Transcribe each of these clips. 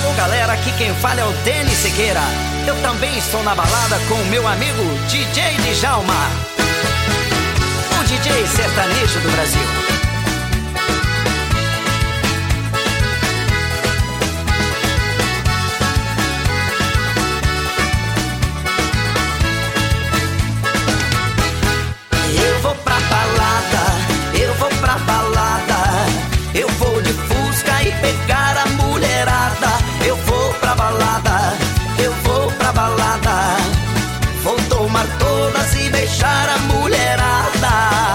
Alô galera, aqui quem fala é o Denis Sequeira. Eu também estou na balada com o meu amigo DJ Djalma, o DJ sertanejo do Brasil. Eu vou pra balada, eu vou pra balada, eu vou de Fusca e pegar a mulherada. Eu vou pra balada, eu vou pra balada, vou tomar todas e beijar a mulherada.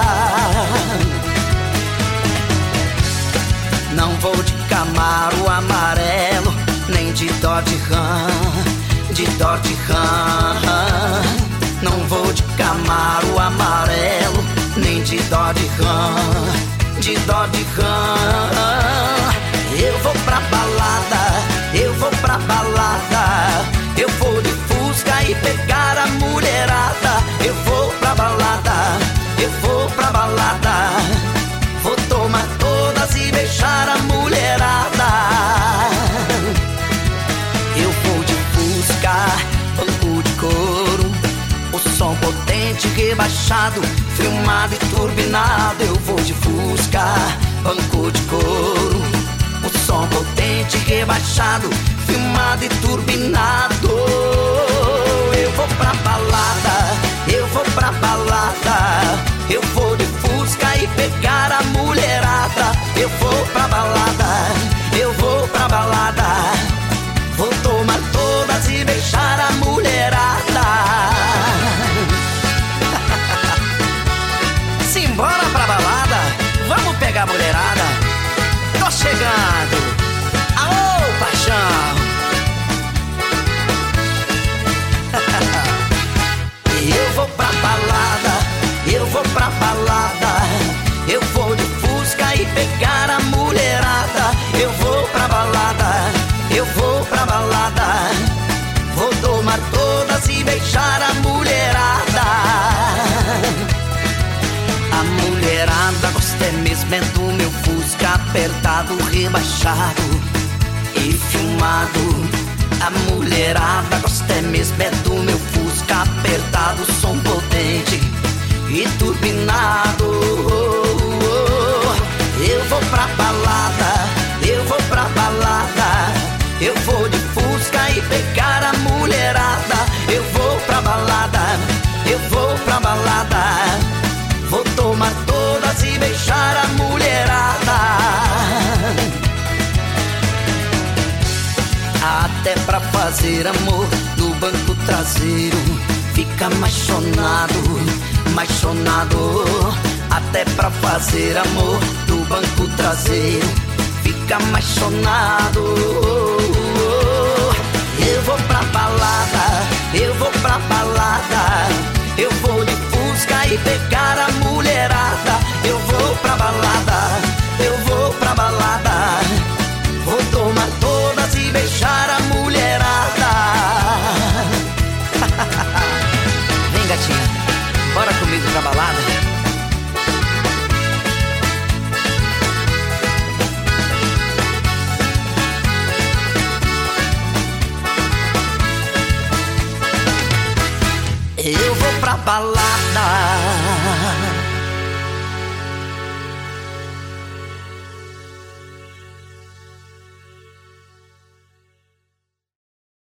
Não vou de Camaro amarelo, nem de Dodge Ram, de Dodge Ram. Não vou de Camaro amarelo, nem de Dodge Ram, de Dodge Ram. Eu vou pra balada, eu vou pra balada, eu vou de Fusca e pegar a mulherada. Eu vou pra balada, eu vou pra balada, vou tomar todas e beijar a mulherada. Eu vou de Fusca, banco de couro, o som potente, rebaixado, filmado e turbinado. Eu vou de Fusca, banco de couro, o som potente, rebaixado, filmado e turbinado. Eu vou pra balada, eu vou pra balada, eu vou de Fusca e pegar a mulherada. Eu vou pra balada, eu vou pra balada, vou tomar todas e beijar a mulherada. Simbora pra balada, vamos pegar a mulherada. Tô chegando, alô paixão. Eu vou pra balada, eu vou pra balada, eu vou de Fusca e pegar a mulherada. Eu vou pra balada, eu vou pra balada, vou tomar todas e beijar a mulherada. A mulherada gosta mesmo é do meu Fusca apertado, rebaixado e filmado. A mulherada gosta mesmo é do meu Fusca apertado, som potente e turbinado. Eu vou pra balada, eu vou pra balada, eu vou de Fusca e pegar a mulherada. Eu vou pra balada, eu vou pra balada, vou tomar todas e beijar a mulherada. Até pra fazer amor no banco traseiro fica machonado, machonado. Até pra fazer amor no banco traseiro fica machonado. Eu vou pra balada, eu vou pra balada, eu vou de Fusca e pegar a mulherada. Eu vou pra balada, eu vou pra balada, vou tomar todas e beijar a mulherada. Vem gatinha, bora comigo pra balada. Eu vou pra balada,